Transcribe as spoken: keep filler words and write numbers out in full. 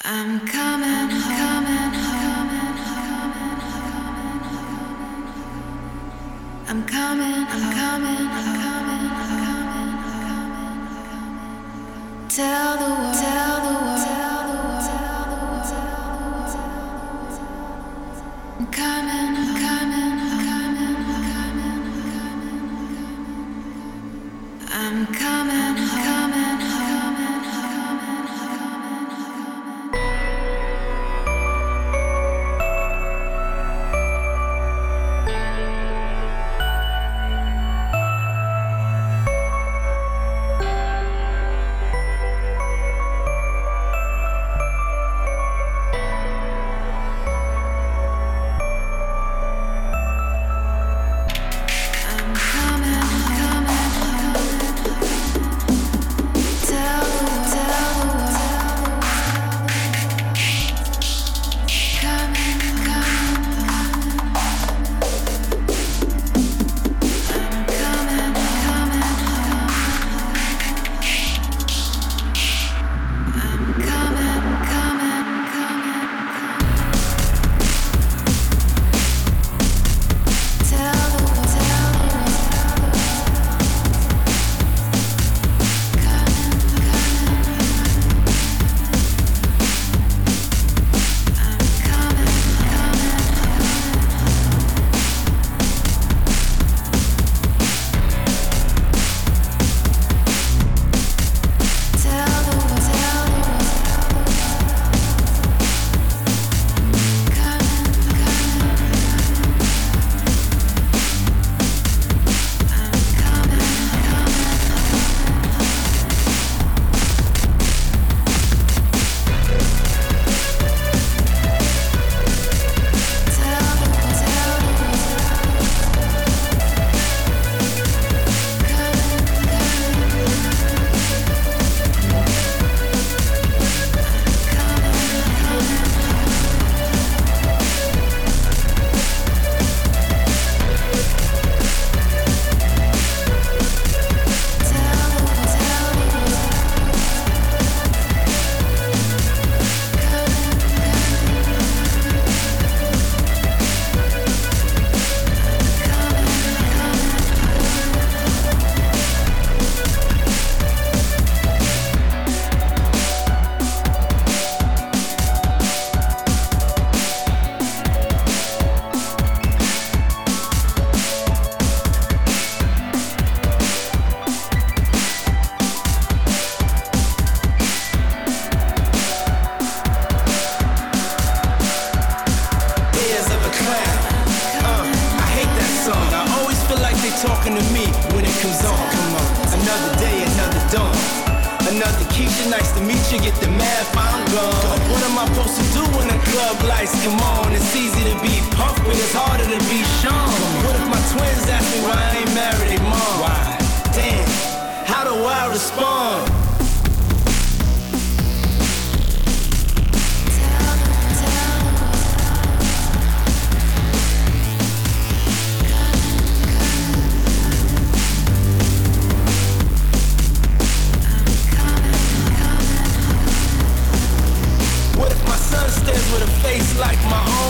I'm coming, coming, coming, I'm coming, I'm coming, I'm coming, I'm coming, tell the world, tell the world, tell the world, tell the world, I'm coming, I'm coming, I'm coming, I'm coming, I'm coming, I'm coming. Talking to me when it comes on, come on. Another day, another dawn. Another Keisha, nice to meet you. Get the math, I'm gone. What am I supposed to do when the club lights come on? It's easy to be Puff, but it's harder to be Sean. What if my twins ask me why I ain't married their mom? Why? Damn, how do I respond? With a face like my own.